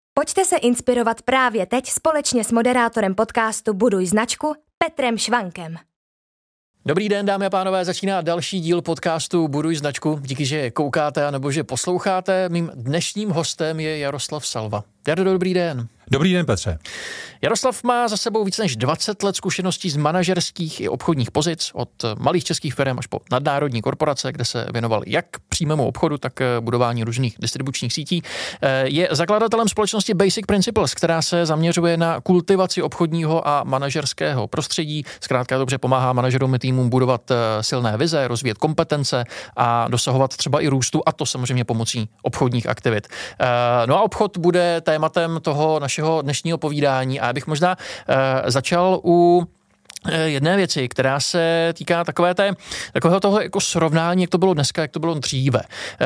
Pojďte se inspirovat právě teď společně s moderátorem podcastu Buduj značku Petrem Švankem. Dobrý den, dámy a pánové, začíná další díl podcastu Buduj značku. Díky, že koukáte nebo že posloucháte. Mým dnešním hostem je Jaroslav Salva. Jardo, dobrý den. Dobrý den, Petře. Jaroslav má za sebou více než 20 let zkušeností z manažerských i obchodních pozic, od malých českých firm až po nadnárodní korporace, kde se věnoval jak přímému obchodu, tak budování různých distribučních sítí. Je zakladatelem společnosti Basic Principles, která se zaměřuje na kultivaci obchodního a manažerského prostředí. Zkrátka dobře pomáhá manažerům a týmům budovat silné vize, rozvíjet kompetence a dosahovat třeba i růstu, a to samozřejmě pomocí obchodních aktivit. No a obchod bude tématem toho našeho dnešního povídání a já bych možná začal u jedné věci, která se týká takového toho jako srovnání, jak to bylo dneska, jak to bylo dříve.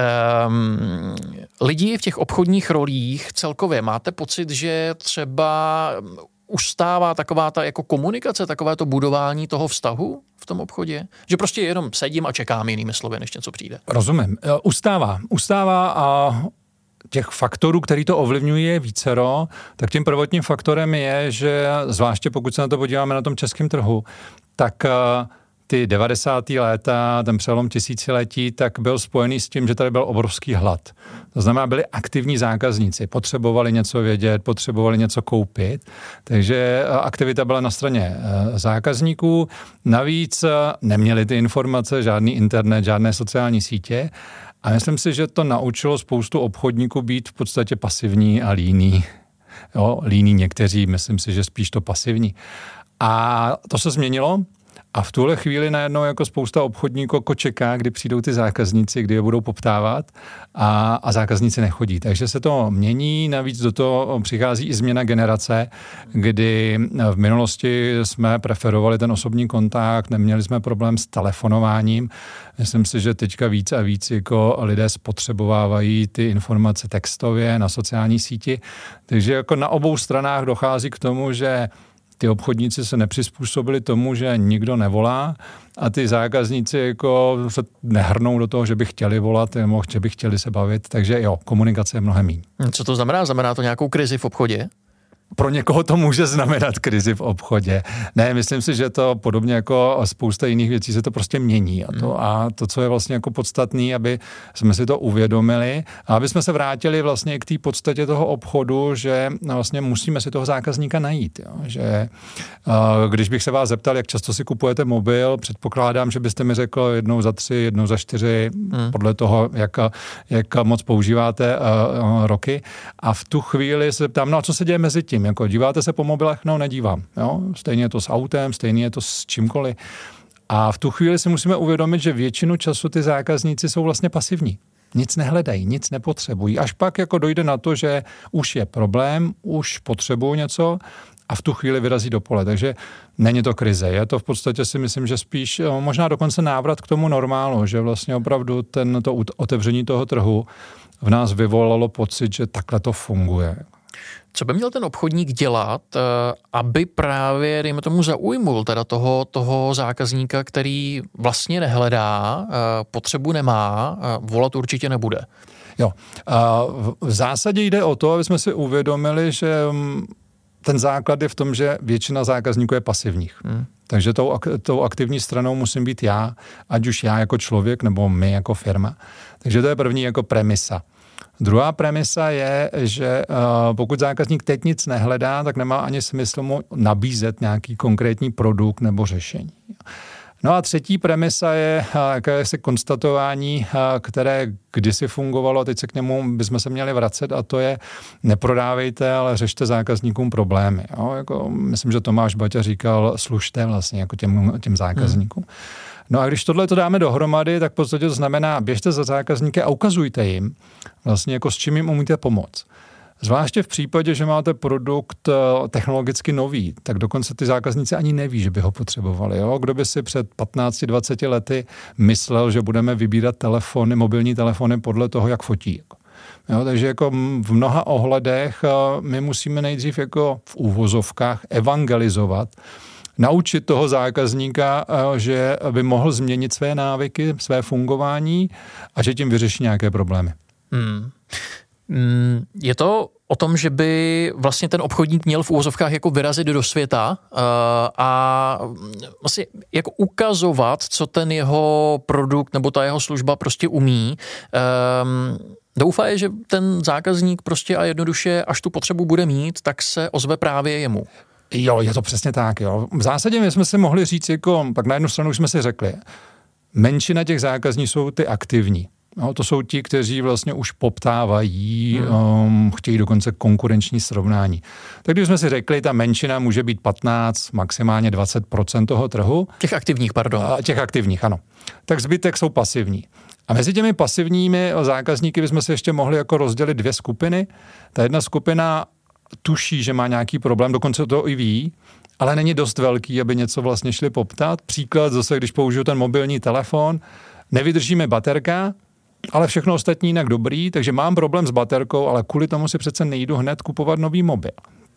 Lidi v těch obchodních rolích celkově, máte pocit, že třeba ustává taková ta jako komunikace, takové to budování toho vztahu v tom obchodě? Že prostě jenom sedím a čekám, jinými slovy, než něco přijde. Rozumím. Ustává a těch faktorů, který to ovlivňují, je vícero, tak tím prvotním faktorem je, že zvláště pokud se na to podíváme na tom českém trhu, tak ty 90. léta, ten přelom tisíciletí, tak byl spojený s tím, že tady byl obrovský hlad. To znamená, byli aktivní zákazníci, potřebovali něco vědět, potřebovali něco koupit, takže aktivita byla na straně zákazníků. Navíc neměli ty informace, žádný internet, žádné sociální sítě. A myslím si, že to naučilo spoustu obchodníků být v podstatě pasivní a líní. Líní někteří, myslím si, že spíš to pasivní. A to se změnilo a v tuhle chvíli najednou jako spousta obchodníků jako čeká, kdy přijdou ty zákazníci, kdy je budou poptávat a zákazníci nechodí. Takže se to mění, navíc do toho přichází i změna generace, kdy v minulosti jsme preferovali ten osobní kontakt, neměli jsme problém s telefonováním. Myslím si, že teďka víc a víc jako lidé spotřebovávají ty informace textově na sociální síti. Takže jako na obou stranách dochází k tomu, že ty obchodníci se nepřizpůsobili tomu, že nikdo nevolá a ty zákazníci jako se nehrnou do toho, že by chtěli volat nebo že by chtěli se bavit. Takže jo, komunikace je mnohem méně. Co to znamená? Znamená to nějakou krizi v obchodě? Pro někoho to může znamenat krizi v obchodě. Ne, myslím si, že to podobně jako spousta jiných věcí se to prostě mění. A to, co je vlastně jako podstatný, aby jsme si to uvědomili a aby jsme se vrátili vlastně k té podstatě toho obchodu, že vlastně musíme si toho zákazníka najít. Jo? Že když bych se vás zeptal, jak často si kupujete mobil, předpokládám, že byste mi řekl 1 za 3, 1 za 4, podle toho, jak moc používáte roky. A v tu chvíli se ptám, no a co se děje mezi tím? Jako díváte se po mobilech? No, nedívám. Jo? Stejně je to s autem, stejně je to s čímkoliv. A v tu chvíli si musíme uvědomit, že většinu času ty zákazníci jsou vlastně pasivní. Nic nehledají, nic nepotřebují. Až pak jako dojde na to, že už je problém, už potřebují něco a v tu chvíli vyrazí do pole. Takže není to krize. Je to v podstatě si myslím, že spíš možná dokonce návrat k tomu normálu, že vlastně opravdu to otevření toho trhu v nás vyvolalo pocit, že takhle to funguje. Co by měl ten obchodník dělat, aby právě, dejme tomu, zaujmul teda toho zákazníka, který vlastně nehledá, potřebu nemá, volat určitě nebude? Jo, v zásadě jde o to, aby jsme si uvědomili, že ten základ je v tom, že většina zákazníků je pasivních. Takže tou aktivní stranou musím být já, ať už já jako člověk, nebo my jako firma. Takže to je první jako premisa. Druhá premisa je, že pokud zákazník teď nic nehledá, tak nemá ani smysl mu nabízet nějaký konkrétní produkt nebo řešení. No a třetí premisa je jakési konstatování, které kdysi fungovalo, a teď se k němu bychom se měli vracet, a to je neprodávejte, ale řešte zákazníkům problémy. Jo? Jako, myslím, že Tomáš Baťa říkal, služte vlastně jako těm zákazníkům. No a když tohle to dáme dohromady, tak v podstatě to znamená, běžte za zákazníky a ukazujte jim vlastně jako s čím jim umíte pomoct. Zvláště v případě, že máte produkt technologicky nový, tak dokonce ty zákazníci ani neví, že by ho potřebovali. Jo? Kdo by si před 15-20 lety myslel, že budeme vybírat mobilní telefony podle toho, jak fotí. Jo? Takže jako v mnoha ohledech my musíme nejdřív jako v úvozovkách evangelizovat, naučit toho zákazníka, že by mohl změnit své návyky, své fungování a že tím vyřeší nějaké problémy. Je to o tom, že by vlastně ten obchodník měl v úvozovkách jako vyrazit do světa a vlastně jako ukazovat, co ten jeho produkt nebo ta jeho služba prostě umí. Doufá, že ten zákazník prostě a jednoduše, až tu potřebu bude mít, tak se ozve právě jemu. Jo, je to přesně tak, jo. V zásadě my jsme si mohli říct, jako, tak na jednu stranu už jsme si řekli, menšina těch zákazníků jsou ty aktivní. No, to jsou ti, kteří vlastně už poptávají, chtějí dokonce konkurenční srovnání. Tak když jsme si řekli, ta menšina může být 15, maximálně 20% toho trhu. Těch aktivních, pardon. Těch aktivních, ano. Tak zbytek jsou pasivní. A mezi těmi pasivními zákazníky bychom si ještě mohli jako rozdělit dvě skupiny. Ta jedna skupina tuší, že má nějaký problém, dokonce to i ví, ale není dost velký, aby něco vlastně šli poptat. Příklad zase, když použiju ten mobilní telefon, nevydrží mi baterka, ale všechno ostatní jinak dobrý, takže mám problém s baterkou, ale kvůli tomu si přece nejdu hned kupovat nový mobil.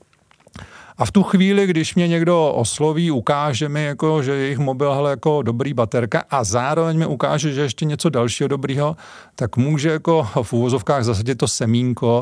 A v tu chvíli, když mě někdo osloví, ukáže mi, jako, že jejich mobil hele, jako dobrý baterka a zároveň mi ukáže, že ještě něco dalšího dobrýho, tak může jako v úvozovkách zasadit to semínko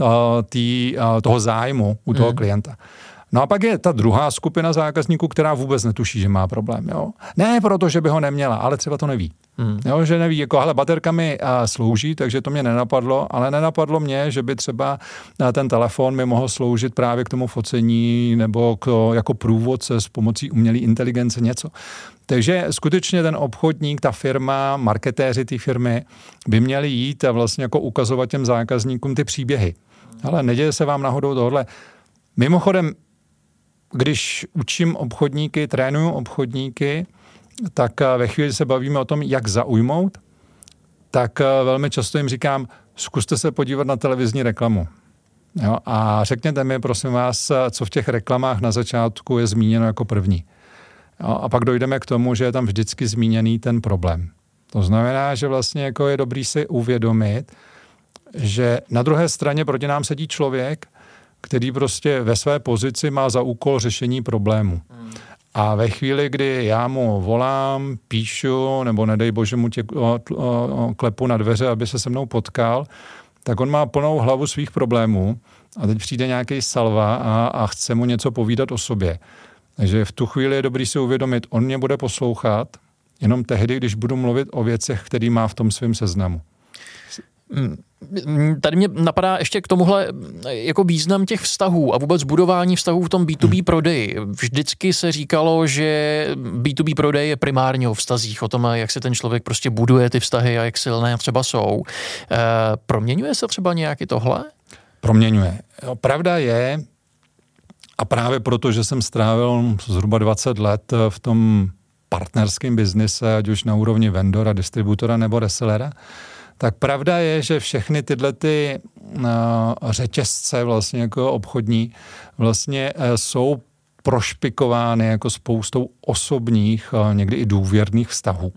toho zájmu u toho klienta. No a pak je ta druhá skupina zákazníků, která vůbec netuší, že má problém. Jo? Ne proto, že by ho neměla, ale třeba to neví. Jo, že neví, jako hele, baterka mi slouží, takže to mě nenapadlo, ale nenapadlo mě, že by třeba ten telefon mi mohl sloužit právě k tomu focení nebo jako průvodce s pomocí umělé inteligence něco. Takže skutečně ten obchodník, ta firma, marketéři té firmy by měli jít a vlastně jako ukazovat těm zákazníkům ty příběhy. Ale neděje se vám náhodou tohle. Mimochodem, když učím obchodníky, trénuju obchodníky, tak ve chvíli se bavíme o tom, jak zaujmout, tak velmi často jim říkám, zkuste se podívat na televizní reklamu. Jo? A řekněte mi, prosím vás, co v těch reklamách na začátku je zmíněno jako první. Jo? A pak dojdeme k tomu, že je tam vždycky zmíněný ten problém. To znamená, že vlastně jako je dobrý si uvědomit, že na druhé straně proti nám sedí člověk, který prostě ve své pozici má za úkol řešení problému. A ve chvíli, kdy já mu volám, píšu, nebo nedej bože mu klepu na dveře, aby se mnou potkal, tak on má plnou hlavu svých problémů a teď přijde nějaký salva a chce mu něco povídat o sobě. Takže v tu chvíli je dobrý si uvědomit, on mě bude poslouchat jenom tehdy, když budu mluvit o věcech, který má v tom svém seznamu. Tady mě napadá ještě k tomuhle jako význam těch vztahů a vůbec budování vztahů v tom B2B prodeji. Vždycky se říkalo, že B2B prodej je primárně o vztazích, o tom, jak se ten člověk prostě buduje ty vztahy a jak silné třeba jsou. Proměňuje se třeba nějaký tohle? Proměňuje. Pravda je, a právě proto, že jsem strávil zhruba 20 let v tom partnerském biznise, ať už na úrovni vendora, distributora nebo resellera, tak pravda je, že všechny tyhle ty řetězce vlastně jako obchodní vlastně jsou prošpikovány jako spoustou osobních, někdy i důvěrných vztahů.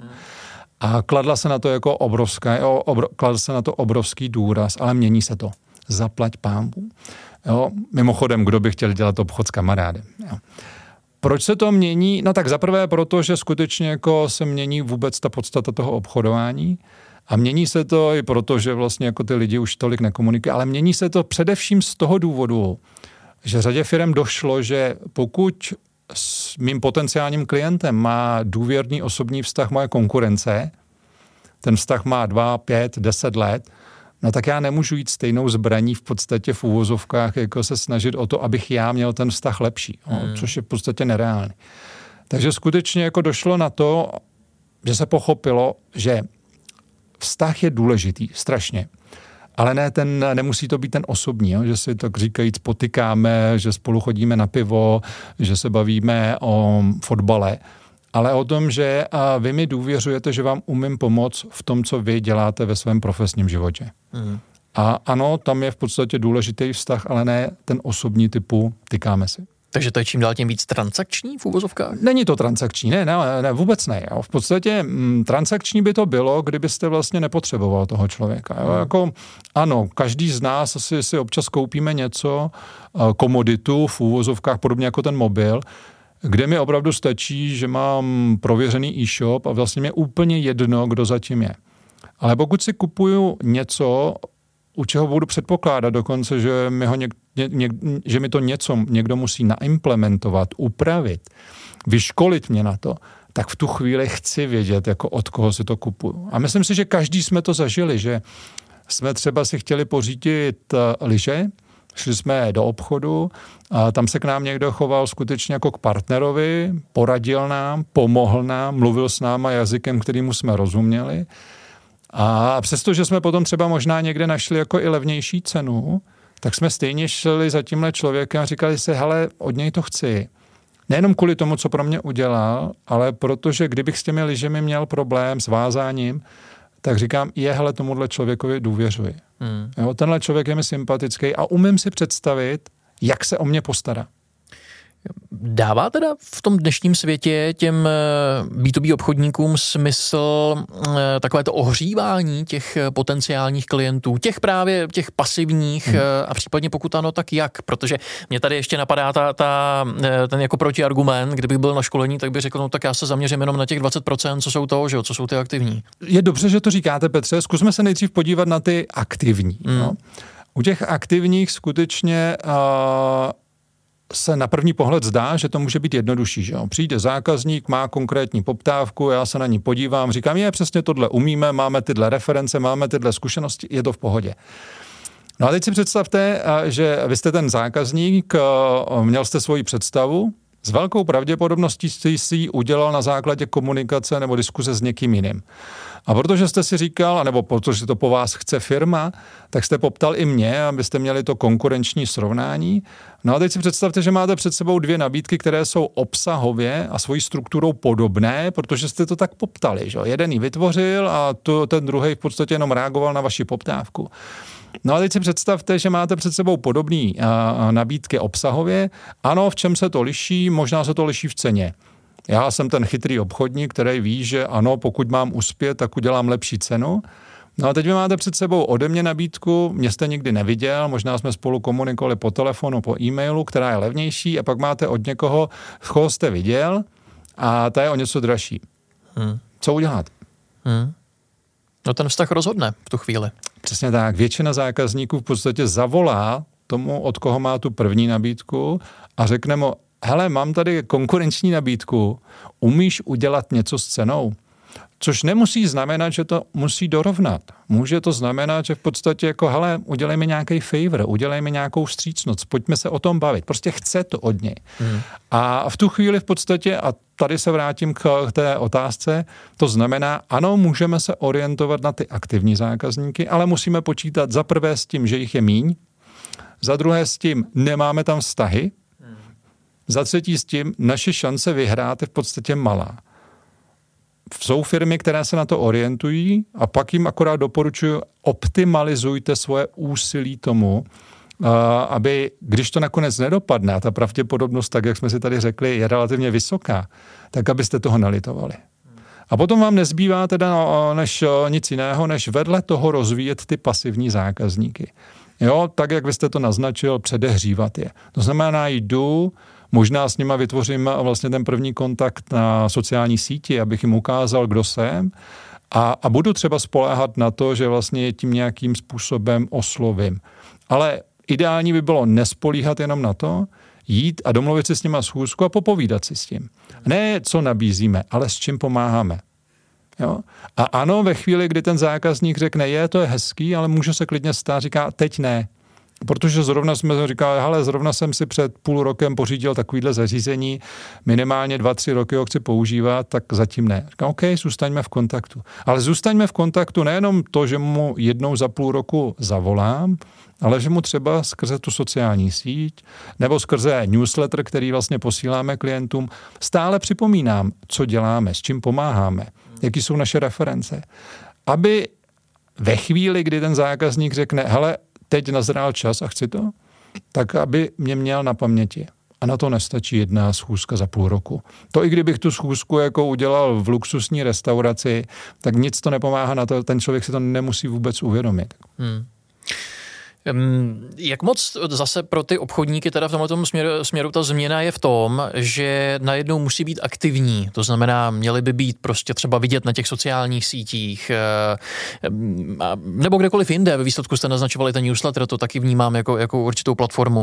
A kladla se na to jako kladl se na to obrovský důraz, ale mění se to. Zaplať pánbůh. Jo? Mimochodem, kdo by chtěl dělat obchod s kamarádem. Jo? Proč se to mění? No tak zaprvé proto, že skutečně jako se mění vůbec ta podstata toho obchodování. A mění se to i proto, že vlastně jako ty lidi už tolik nekomunikují, ale mění se to především z toho důvodu, že řadě firem došlo, že pokud s mým potenciálním klientem má důvěrný osobní vztah moje konkurence, ten vztah má 2, 5, 10 let, no tak já nemůžu jít stejnou zbraní v podstatě v úvozovkách, jako se snažit o to, abych já měl ten vztah lepší, což je v podstatě nereálný. Takže skutečně jako došlo na to, že se pochopilo, že vztah je důležitý, strašně. Ale nemusí to být ten osobní, jo? Že si tak říkajíc potykáme, že spolu chodíme na pivo, že se bavíme o fotbale, ale o tom, že vy mi důvěřujete, že vám umím pomoct v tom, co vy děláte ve svém profesním životě. A ano, tam je v podstatě důležitý vztah, ale ne ten osobní typu tykáme si. Takže to je čím dál tím víc transakční v uvozovkách? Není to transakční, ne, vůbec ne. Jo. V podstatě transakční by to bylo, kdybyste vlastně nepotřeboval toho člověka. Jo. Jako, ano, každý z nás si občas koupíme něco, komoditu v uvozovkách, podobně jako ten mobil, kde mi opravdu stačí, že mám prověřený e-shop a vlastně mě úplně jedno, kdo zatím je. Ale pokud si kupuju něco u čeho budu předpokládat dokonce, že mi to něco někdo musí naimplementovat, upravit, vyškolit mě na to, tak v tu chvíli chci vědět, jako od koho si to kupuju. A myslím si, že každý jsme to zažili, že jsme třeba si chtěli pořídit lyže, šli jsme do obchodu a tam se k nám někdo choval skutečně jako k partnerovi, poradil nám, pomohl nám, mluvil s náma jazykem, kterýmu jsme rozuměli. A přestože jsme potom třeba možná někde našli jako i levnější cenu, tak jsme stejně šli za tímhle člověkem a říkali si, hele, od něj to chci. Nejenom kvůli tomu, co pro mě udělal, ale protože kdybych s těmi lyžemi měl problém s vázáním, tak říkám, hele, tomuhle člověkovi důvěřuji. Jo, tenhle člověk je mi sympatický a umím si představit, jak se o mě postará. Dává teda v tom dnešním světě těm B2B obchodníkům smysl takové to ohřívání těch potenciálních klientů, těch pasivních a případně pokud ano, tak jak? Protože mě tady ještě napadá ten jako protiargument, kdybych byl na školení, tak bych řekl, no tak já se zaměřím jenom na těch 20%, co jsou to, že jo, co jsou ty aktivní. Je dobře, že to říkáte, Petře, zkusme se nejdřív podívat na ty aktivní. No. U těch aktivních skutečně se na první pohled zdá, že to může být jednodušší. Že jo? Přijde zákazník, má konkrétní poptávku, já se na ní podívám, říkám, přesně tohle umíme, máme tyhle reference, máme tyhle zkušenosti, je to v pohodě. No a teď si představte, že vy jste ten zákazník, měl jste svoji představu, s velkou pravděpodobností jste si ji udělal na základě komunikace nebo diskuze s někým jiným. A protože jste si říkal, nebo protože to po vás chce firma, tak jste poptal i mě, abyste měli to konkurenční srovnání. No a teď si představte, že máte před sebou dvě nabídky, které jsou obsahově a svojí strukturou podobné, protože jste to tak poptali. Že? Jeden ji vytvořil a ten druhý v podstatě jenom reagoval na vaši poptávku. No a teď si představte, že máte před sebou podobné nabídky obsahově. Ano, v čem se to liší? Možná se to liší v ceně. Já jsem ten chytrý obchodník, který ví, že ano, pokud mám uspět, tak udělám lepší cenu. No a teď vy máte před sebou ode mě nabídku, mě jste nikdy neviděl, možná jsme spolu komunikovali po telefonu, po e-mailu, která je levnější a pak máte od někoho, koho jste viděl a ta je o něco dražší. Co udělat? No ten vztah rozhodne v tu chvíli. Přesně tak. Většina zákazníků v podstatě zavolá tomu, od koho má tu první nabídku a řekne mu, hele, mám tady konkurenční nabídku, umíš udělat něco s cenou? Což nemusí znamenat, že to musí dorovnat. Může to znamenat, že v podstatě jako, hele, udělej mi nějaký favor, udělej mi nějakou vstřícnost, pojďme se o tom bavit. Prostě chce to od něj. A v tu chvíli v podstatě, a tady se vrátím k té otázce, to znamená, ano, můžeme se orientovat na ty aktivní zákazníky, ale musíme počítat za prvé s tím, že jich je míň, za druhé s tím, nemáme tam vztahy, za třetí s tím, naše šance vyhrát je v podstatě malá. Jsou firmy, které se na to orientují a pak jim akorát doporučuji, optimalizujte svoje úsilí tomu, aby, když to nakonec nedopadne, a ta pravděpodobnost, tak jak jsme si tady řekli, je relativně vysoká, tak abyste toho nalitovali. A potom vám nezbývá teda než nic jiného, než vedle toho rozvíjet ty pasivní zákazníky. Jo, tak jak byste to naznačil, předehřívat je. To znamená, jdu, možná s nima vytvořím vlastně ten první kontakt na sociální síti, abych jim ukázal, kdo jsem a budu třeba spoléhat na to, že vlastně je tím nějakým způsobem oslovím. Ale ideální by bylo nespolíhat jenom na to, jít a domluvit si s nima schůzku a popovídat si s tím. Ne, co nabízíme, ale s čím pomáháme. Jo? A ano, ve chvíli, kdy ten zákazník řekne, to je hezký, ale může se klidně stát, říká, teď ne. Protože zrovna jsme říkali, hele, zrovna jsem si před půl rokem pořídil takovýhle zařízení, minimálně 2-3 roky ho chci používat, tak zatím ne. Říkám, OK, zůstaňme v kontaktu. Ale zůstaňme v kontaktu nejenom to, že mu jednou za půl roku zavolám, ale že mu třeba skrze tu sociální síť nebo skrze newsletter, který vlastně posíláme klientům, stále připomínám, co děláme, s čím pomáháme, jaký jsou naše reference. Aby ve chvíli, kdy ten zákazník řekne, hele, teď nazrál čas a chci to, tak aby mě měl na paměti. A na to nestačí jedna schůzka za půl roku. To i kdybych tu schůzku jako udělal v luxusní restauraci, tak nic to nepomáhá na to, ten člověk si to nemusí vůbec uvědomit. Jak moc zase pro ty obchodníky teda v tomto směru ta změna je v tom, že najednou musí být aktivní, to znamená, měli by být prostě třeba vidět na těch sociálních sítích nebo kdekoliv jinde, ve výsledku jste naznačovali ten newsletter, to taky vnímám jako určitou platformu.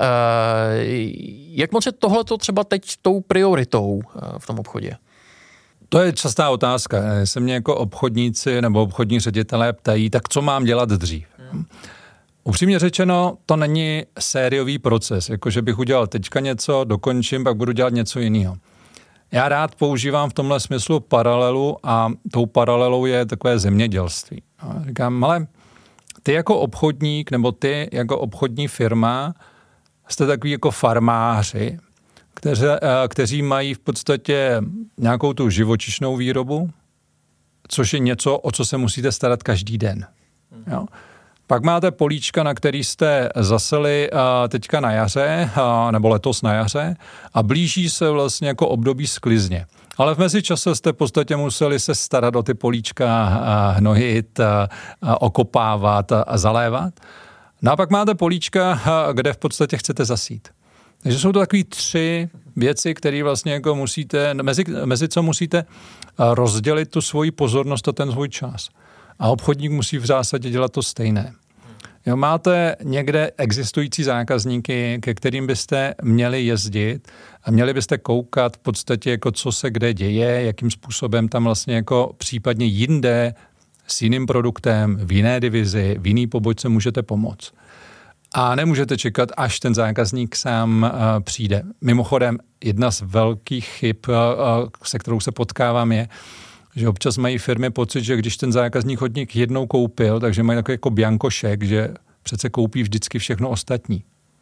Jak moc je tohleto třeba teď tou prioritou v tom obchodě? To je častá otázka. Se mě jako obchodníci nebo obchodní ředitelé ptají, tak co mám dělat dřív? Upřímně řečeno, to není sériový proces, jakože bych udělal teďka něco, dokončím, pak budu dělat něco jiného. Já rád používám v tomhle smyslu paralelu a tou paralelou je takové zemědělství. Říkám, ale ty jako obchodník nebo ty jako obchodní firma jste takový jako farmáři, kteří mají v podstatě nějakou tu živočišnou výrobu, což je něco, o co se musíte starat každý den. Jo. Pak máte políčka, na který jste zaseli teďka na jaře, nebo letos na jaře, a blíží se vlastně jako období sklizně. Ale v mezičase jste v podstatě museli se starat o ty políčka, hnojit, okopávat a zalévat. No a pak máte políčka, kde v podstatě chcete zasít. Takže jsou to takové 3 věci, které vlastně jako musíte, mezi co musíte rozdělit tu svoji pozornost a ten svůj čas. A obchodník musí v zásadě dělat to stejné. Jo, máte někde existující zákazníky, ke kterým byste měli jezdit a měli byste koukat v podstatě, jako co se kde děje, jakým způsobem tam vlastně jako případně jinde s jiným produktem, v jiné divizi, v jiný pobočce můžete pomoct. A nemůžete čekat, až ten zákazník sám přijde. Mimochodem, jedna z velkých chyb, se kterou se potkávám, je, že občas mají firmy pocit, že když ten zákazník od nich jednou koupil, takže mají takový jako biankošek, že přece koupí vždycky všechno ostatní.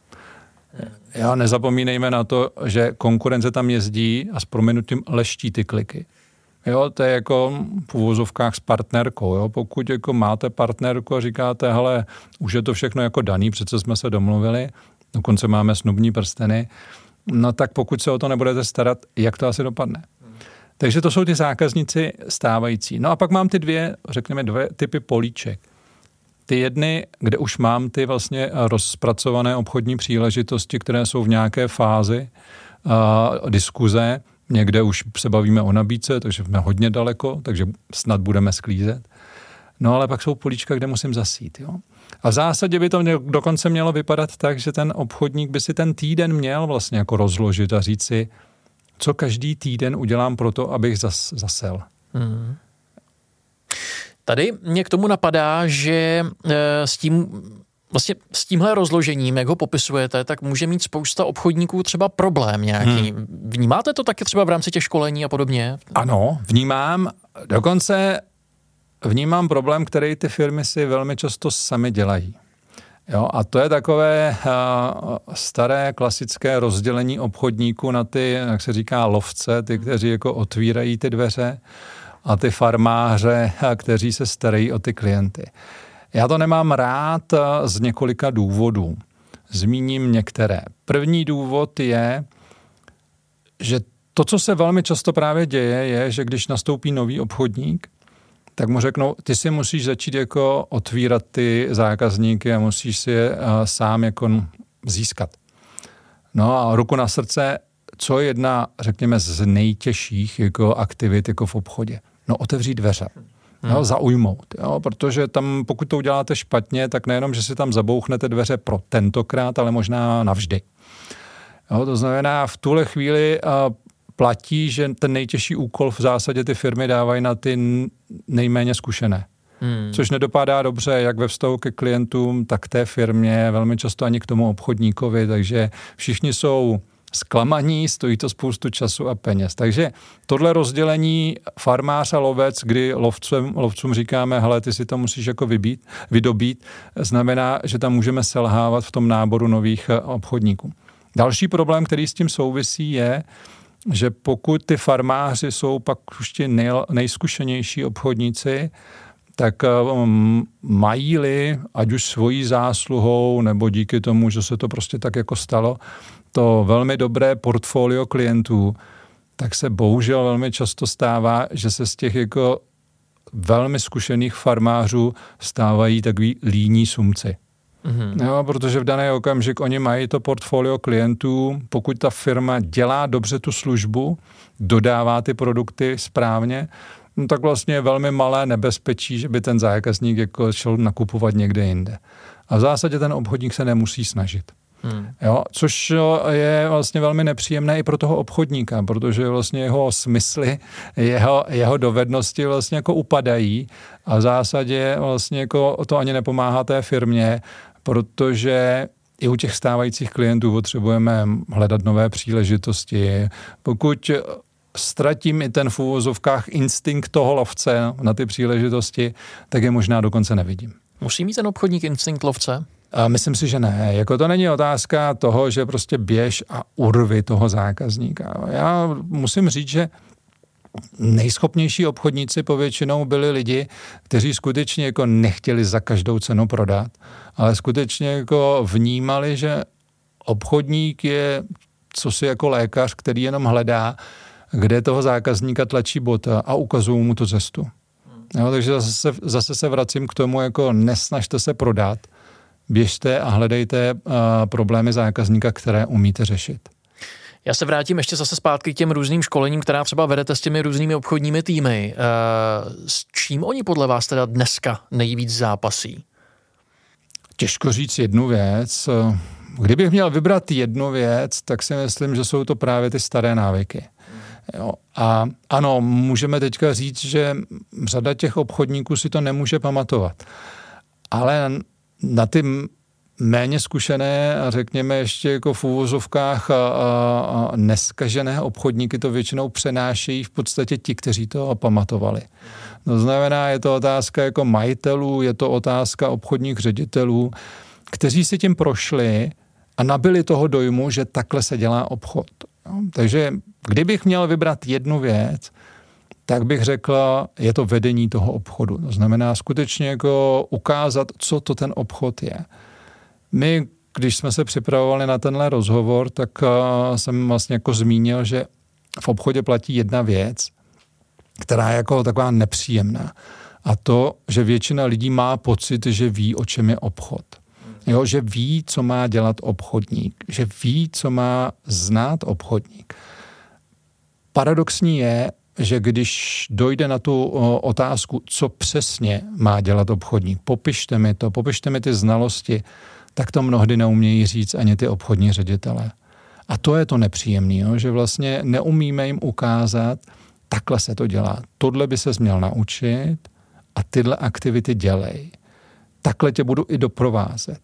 Já nezapomínejme na to, že konkurence tam jezdí a s prominutím leští ty kliky. Jo, to je jako v uvozovkách s partnerkou. Jo. Pokud jako máte partnerku a říkáte, hele, už je to všechno jako daný, přece jsme se domluvili, dokonce máme snubní prsteny, no tak pokud se o to nebudete starat, jak to asi dopadne? Takže to jsou ty zákazníci stávající. No a pak mám ty 2 typy políček. Ty jedny, kde už mám ty vlastně rozpracované obchodní příležitosti, které jsou v nějaké fázi diskuze. Někde už se bavíme o nabídce, takže jsme hodně daleko, takže snad budeme sklízet. No ale pak jsou políčka, kde musím zasít. Jo? A v zásadě by to dokonce mělo vypadat tak, že ten obchodník by si ten týden měl vlastně jako rozložit a říct si, co každý týden udělám pro to, abych zasel. Tady mě k tomu napadá, že s tímhle rozložením, jak ho popisujete, tak může mít spousta obchodníků třeba problém nějaký. Vnímáte to taky třeba v rámci těch školení a podobně? Ano, vnímám. Dokonce vnímám problém, který ty firmy si velmi často sami dělají. Jo, a to je takové staré klasické rozdělení obchodníků na ty, jak se říká, lovce, ty, kteří jako otvírají ty dveře, a ty farmáře, kteří se starají o ty klienty. Já to nemám rád z několika důvodů. Zmíním některé. První důvod je, že to, co se velmi často právě děje, je, že když nastoupí nový obchodník, tak mu řeknou, ty si musíš začít jako otvírat ty zákazníky a musíš si je sám jako získat. No a ruku na srdce, co je jedna, řekněme, z nejtěžších jako aktivit jako v obchodě? No otevřít dveře. Jo, zaujmout. Jo, protože tam, pokud to uděláte špatně, tak nejenom, že si tam zabouchnete dveře pro tentokrát, ale možná navždy. Jo, to znamená, v tuhle chvíli platí, že ten nejtěžší úkol v zásadě ty firmy dávají na ty nejméně zkušené. Což nedopadá dobře jak ve vztahu ke klientům, tak té firmě, velmi často ani k tomu obchodníkovi, takže všichni jsou zklamaní, stojí to spoustu času a peněz. Takže tohle rozdělení farmář a lovec, kdy lovcům říkáme, hele, ty si to musíš jako vydobít, znamená, že tam můžeme selhávat v tom náboru nových obchodníků. Další problém, který s tím souvisí, je, že pokud ty farmáři jsou pak už ti nejzkušenější obchodníci, tak mají-li, ať už svojí zásluhou, nebo díky tomu, že se to prostě tak jako stalo, to velmi dobré portfolio klientů, tak se bohužel velmi často stává, že se z těch jako velmi zkušených farmářů stávají takový líní sumci. Jo, protože v daný okamžik oni mají to portfolio klientů, pokud ta firma dělá dobře tu službu, dodává ty produkty správně, no tak vlastně je velmi malé nebezpečí, že by ten zákazník jako šel nakupovat někde jinde. A v zásadě ten obchodník se nemusí snažit. Jo, což je vlastně velmi nepříjemné i pro toho obchodníka, protože vlastně jeho smysly, jeho dovednosti vlastně jako upadají a v zásadě vlastně jako to ani nepomáhá té firmě, protože i u těch stávajících klientů potřebujeme hledat nové příležitosti. Pokud ztratím i ten v uvozovkách instinkt toho lovce na ty příležitosti, tak je možná dokonce nevidím. Musí mít ten obchodník instinkt lovce? Myslím si, že ne. Jako to není otázka toho, že prostě běž a urvi toho zákazníka. Já musím říct, že nejschopnější obchodníci povětšinou byli lidi, kteří skutečně jako nechtěli za každou cenu prodat, ale skutečně jako vnímali, že obchodník je cosi jako lékař, který jenom hledá, kde toho zákazníka tlačí bota a ukazují mu tu cestu. Jo, takže zase se vracím k tomu, jako nesnažte se prodat, běžte a hledejte problémy zákazníka, které umíte řešit. Já se vrátím ještě zase zpátky k těm různým školením, která třeba vedete s těmi různými obchodními týmy. S čím oni podle vás teda dneska nejvíc zápasí? Těžko říct jednu věc. Kdybych měl vybrat jednu věc, tak si myslím, že jsou to právě ty staré návyky. Jo. A ano, můžeme teďka říct, že řada těch obchodníků si to nemůže pamatovat. Ale na ty méně zkušené a řekněme ještě jako v úvozovkách a neskažené obchodníky to většinou přenášejí v podstatě ti, kteří to pamatovali. To znamená, je to otázka jako majitelů, je to otázka obchodních ředitelů, kteří si tím prošli a nabili toho dojmu, že takhle se dělá obchod. Takže kdybych měl vybrat jednu věc, tak bych řekla, je to vedení toho obchodu. To znamená skutečně jako ukázat, co to ten obchod je. My, když jsme se připravovali na tenhle rozhovor, tak jsem vlastně jako zmínil, že v obchodě platí jedna věc, která je jako taková nepříjemná. A to, že většina lidí má pocit, že ví, o čem je obchod. Jo, že ví, co má dělat obchodník, že ví, co má znát obchodník. Paradoxní je, že když dojde na tu otázku, co přesně má dělat obchodník, popište mi ty znalosti, tak to mnohdy neumějí říct ani ty obchodní ředitelé. A to je to nepříjemné, že vlastně neumíme jim ukázat, takhle se to dělá. Tohle by ses měl naučit a tyhle aktivity dělej. Takhle tě budu i doprovázet.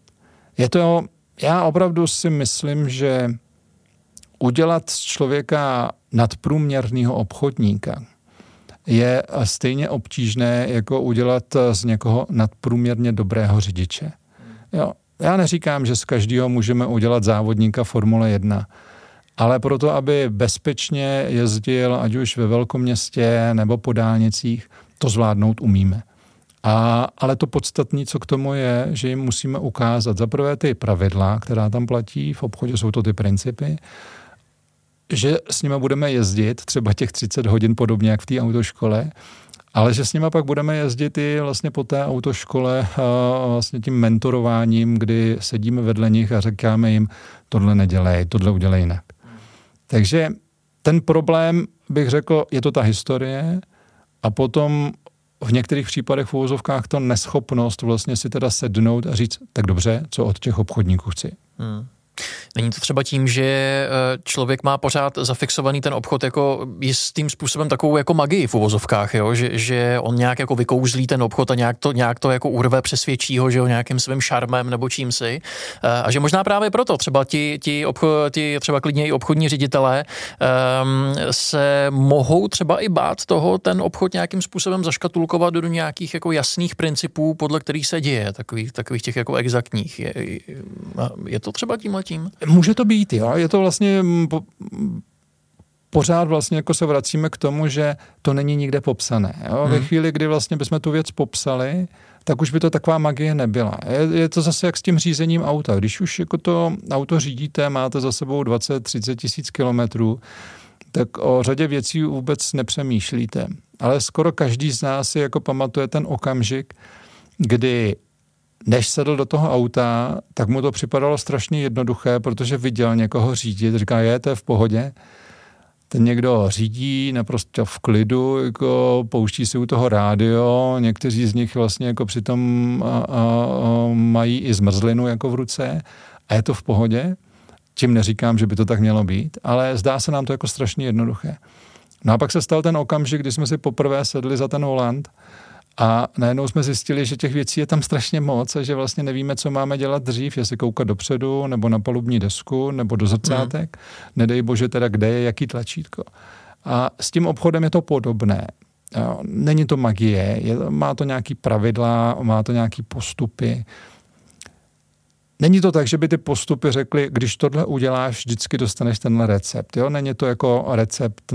Já opravdu si myslím, že udělat z člověka nadprůměrného obchodníka je stejně obtížné, jako udělat z někoho nadprůměrně dobrého řidiče. Jo. Já neříkám, že z každého můžeme udělat závodníka Formule 1, ale proto, aby bezpečně jezdil, ať už ve velkoměstě nebo po dálnicích, to zvládnout umíme. Ale to podstatné, co k tomu je, že jim musíme ukázat za prvé ty pravidla, která tam platí, v obchodě jsou to ty principy, že s nimi budeme jezdit třeba těch 30 hodin podobně jak v té autoškole, ale že s nimi pak budeme jezdit i vlastně po té autoškole vlastně tím mentorováním, kdy sedíme vedle nich a říkáme jim, tohle nedělej, tohle udělej jinak. Takže ten problém, bych řekl, je to ta historie a potom v některých případech v uvozovkách to neschopnost vlastně si teda sednout a říct, tak dobře, co od těch obchodníků chci. Není to třeba tím, že člověk má pořád zafixovaný ten obchod jako jistým způsobem takovou jako magii v uvozovkách, jo? Že on nějak jako vykouzlí ten obchod a nějak to jako urve, přesvědčí ho, že ho nějakým svým šarmem nebo čímsi. A že možná právě proto třeba ti třeba klidně i obchodní ředitelé se mohou třeba i bát toho ten obchod nějakým způsobem zaškatulkovat do nějakých jako jasných principů, podle kterých se děje, takových těch jako exaktních. Je to třeba tímhletím? Může to být, jo. Je to vlastně pořád vlastně jako se vracíme k tomu, že to není nikde popsané. Jo? Ve chvíli, kdy vlastně bychom tu věc popsali, tak už by to taková magie nebyla. Je to zase jak s tím řízením auta. Když už jako to auto řídíte, máte za sebou 20-30 tisíc kilometrů, tak o řadě věcí vůbec nepřemýšlíte. Ale skoro každý z nás si jako pamatuje ten okamžik, kdy než sedl do toho auta, tak mu to připadalo strašně jednoduché, protože viděl někoho řídit, říká, to je v pohodě. Ten někdo řídí naprosto v klidu, jako pouští si u toho rádio, někteří z nich vlastně jako přitom mají i zmrzlinu jako v ruce a je to v pohodě. Tím neříkám, že by to tak mělo být, ale zdá se nám to jako strašně jednoduché. No a pak se stal ten okamžik, kdy jsme si poprvé sedli za ten volant a najednou jsme zjistili, že těch věcí je tam strašně moc a že vlastně nevíme, co máme dělat dřív, jestli koukat dopředu, nebo na palubní desku, nebo do zrcátek. Nedej bože teda, kde je jaký tlačítko. A s tím obchodem je to podobné. Není to magie, má to nějaký pravidla, má to nějaký postupy. Není to tak, že by ty postupy řekly, když tohle uděláš, vždycky dostaneš tenhle recept. Jo? Není to jako recept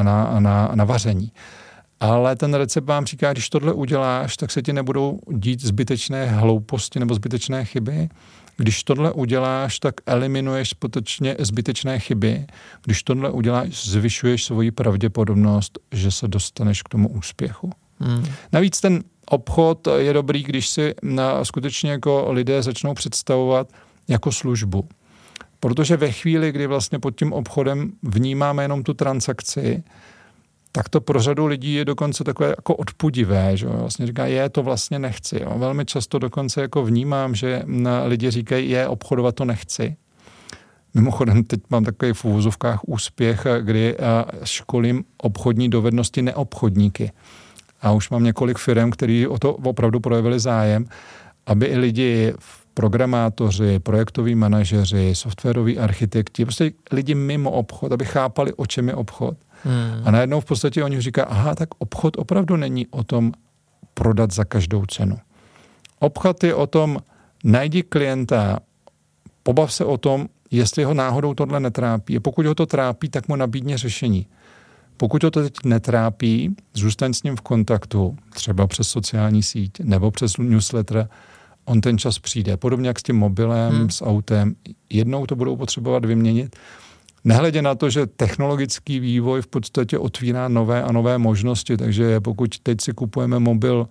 na vaření. Ale ten recept vám říká, když tohle uděláš, tak se ti nebudou dít zbytečné hlouposti nebo zbytečné chyby. Když tohle uděláš, tak eliminuješ skutečně zbytečné chyby. Když tohle uděláš, zvyšuješ svoji pravděpodobnost, že se dostaneš k tomu úspěchu. Navíc ten obchod je dobrý, když si skutečně jako lidé začnou představovat jako službu. Protože ve chvíli, kdy vlastně pod tím obchodem vnímáme jenom tu transakci, tak to pro řadu lidí je dokonce takové jako odpudivé, že vlastně říká, to vlastně nechci. Jo. Velmi často dokonce jako vnímám, že lidi říkají, obchodovat to nechci. Mimochodem, teď mám takový v uvozovkách úspěch, kdy školím obchodní dovednosti neobchodníky. A už mám několik firem, kteří o to opravdu projevili zájem, aby i lidi, programátoři, projektoví manažeři, softwaroví architekti, prostě lidi mimo obchod, aby chápali, o čem je obchod. A najednou v podstatě oni říkají, tak obchod opravdu není o tom prodat za každou cenu. Obchod je o tom, najdi klienta, pobav se o tom, jestli ho náhodou tohle netrápí. A pokud ho to trápí, tak mu nabídně řešení. Pokud ho to teď netrápí, zůstaň s ním v kontaktu, třeba přes sociální síť nebo přes newsletter, on ten čas přijde. Podobně jak s tím mobilem, s autem. Jednou to budou potřebovat vyměnit. Nehledě na to, že technologický vývoj v podstatě otvírá nové a nové možnosti, takže pokud teď si kupujeme mobil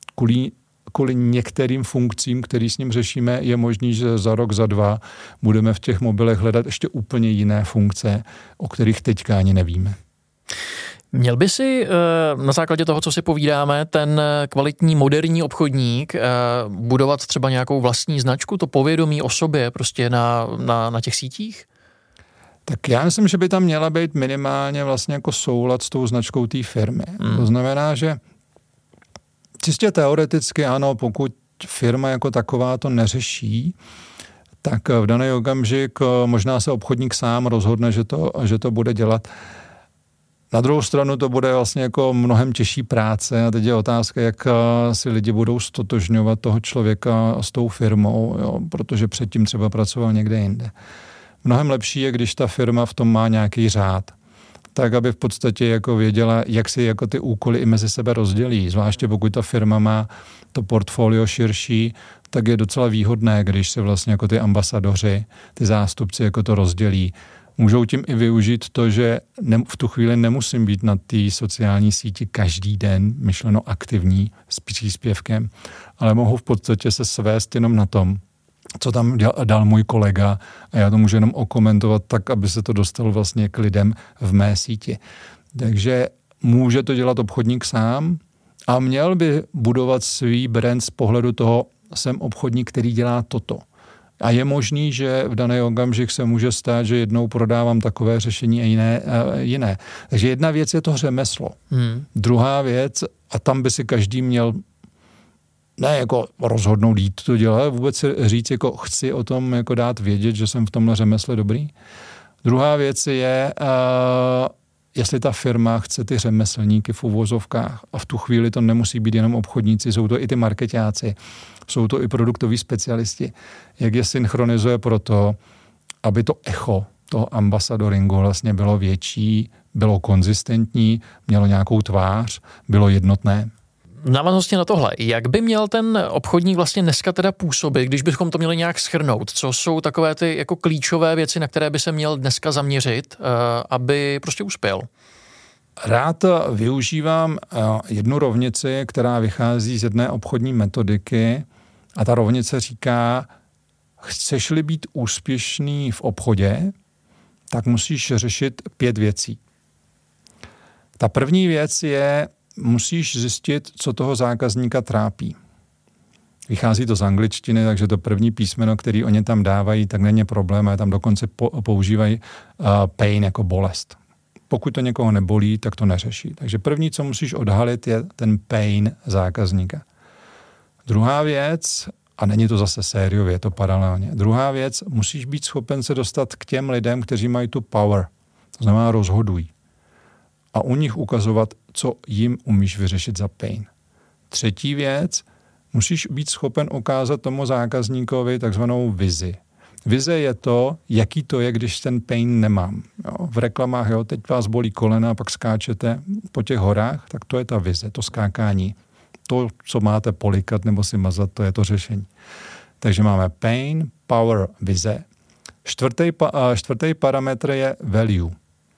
kvůli některým funkcím, který s ním řešíme, je možný, že za rok, za dva budeme v těch mobilech hledat ještě úplně jiné funkce, o kterých teďka ani nevíme. Měl by si na základě toho, co si povídáme, ten kvalitní moderní obchodník budovat třeba nějakou vlastní značku, to povědomí o sobě prostě na těch sítích? Tak já myslím, že by tam měla být minimálně vlastně jako soulad s tou značkou té firmy. To znamená, že čistě teoreticky ano, pokud firma jako taková to neřeší, tak v daný okamžik možná se obchodník sám rozhodne, že to bude dělat. Na druhou stranu to bude vlastně jako mnohem těžší práce a teď je otázka, jak si lidi budou stotožňovat toho člověka s tou firmou, jo, protože předtím třeba pracoval někde jinde. Mnohem lepší je, když ta firma v tom má nějaký řád, tak aby v podstatě jako věděla, jak si jako ty úkoly i mezi sebe rozdělí. Zvláště pokud ta firma má to portfolio širší, tak je docela výhodné, když se vlastně jako ty ambasadoři, ty zástupci jako to rozdělí. Můžou tím i využít to, že v tu chvíli nemusím být na té sociální síti každý den, myšleno aktivní, s příspěvkem, ale mohu v podstatě se svést jenom na tom, co tam dal můj kolega a já to můžu jenom okomentovat tak, aby se to dostalo vlastně k lidem v mé síti. Takže může to dělat obchodník sám a měl by budovat svý brand z pohledu toho, jsem obchodník, který dělá toto. A je možný, že v daný okamžik se může stát, že jednou prodávám takové řešení a jiné. Takže jedna věc je to řemeslo. Druhá věc, a tam by si každý měl ne jako rozhodnout jít to dělat, vůbec si říct, jako chci o tom jako dát vědět, že jsem v tomhle řemesle dobrý. Druhá věc je, jestli ta firma chce ty řemeslníky v uvozovkách. A v tu chvíli to nemusí být jenom obchodníci, jsou to i ty markeťáci, jsou to i produktoví specialisti. Jak je synchronizuje proto, aby to echo toho ambasadoringu vlastně bylo větší, bylo konzistentní, mělo nějakou tvář, bylo jednotné. Návaznosti na tohle, jak by měl ten obchodník vlastně dneska teda působit, když bychom to měli nějak shrnout? Co jsou takové ty jako klíčové věci, na které by se měl dneska zaměřit, aby prostě uspěl? Rád využívám jednu rovnici, která vychází z jedné obchodní metodiky A ta rovnice říká, chceš-li být úspěšný v obchodě, tak musíš řešit 5 věcí. Ta první věc je, musíš zjistit, co toho zákazníka trápí. Vychází to z angličtiny, takže to první písmeno, který oni tam dávají, tak není problém, a tam dokonce používají pain jako bolest. Pokud to někoho nebolí, tak to neřeší. Takže první, co musíš odhalit, je ten pain zákazníka. Druhá věc, a není to zase sériově, je to paralelně. Druhá věc, musíš být schopen se dostat k těm lidem, kteří mají tu power, to znamená rozhodují. A u nich ukazovat, co jim umíš vyřešit za pain. Třetí věc, musíš být schopen ukázat tomu zákazníkovi takzvanou vizi. Vize je to, jaký to je, když ten pain nemám. Jo, v reklamách, teď vás bolí kolena, pak skáčete po těch horách, tak to je ta vize, to skákání. To, co máte polikat nebo si mazat, to je to řešení. Takže máme pain, power, vize. Čtvrtý parametr je value.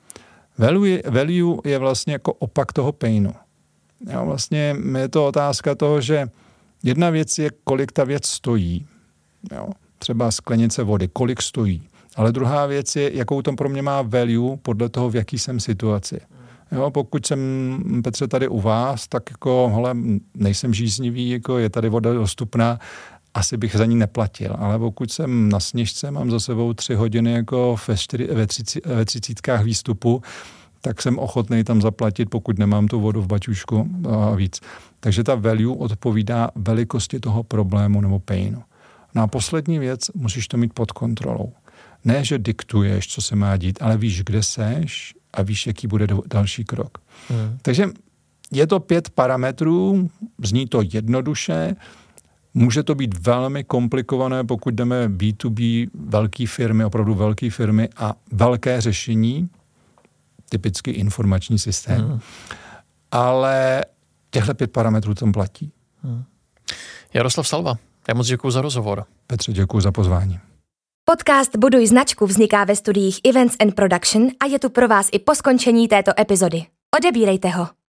Value je vlastně jako opak toho painu. Jo, vlastně je to otázka toho, že jedna věc je, kolik ta věc stojí. Jo, třeba sklenice vody, kolik stojí. Ale druhá věc je, jakou to pro mě má value podle toho, v jaký jsem situaci. Jo, pokud jsem, Petře, tady u vás, tak jako, hele, nejsem žíznivý, jako je tady voda dostupná, asi bych za ní neplatil. Ale pokud jsem na Sněžce, mám za sebou 3 hodiny jako ve 30 výstupu, tak jsem ochotný tam zaplatit, pokud nemám tu vodu v baťušku a víc. Takže ta value odpovídá velikosti toho problému nebo painu. No a poslední věc, musíš to mít pod kontrolou. Ne, že diktuješ, co se má dít, ale víš, kde seš a víš, jaký bude další krok. Takže je to 5 parametrů, zní to jednoduše, může to být velmi komplikované, pokud jdeme B2B, velké firmy, opravdu velké firmy a velké řešení, typicky informační systém. Ale těchto 5 parametrů tam platí. Jaroslav Salva, já moc děkuji za rozhovor. Petře, děkuji za pozvání. Podcast Buduj značku vzniká ve studiích Events and Production a je tu pro vás i po skončení této epizody. Odebírejte ho.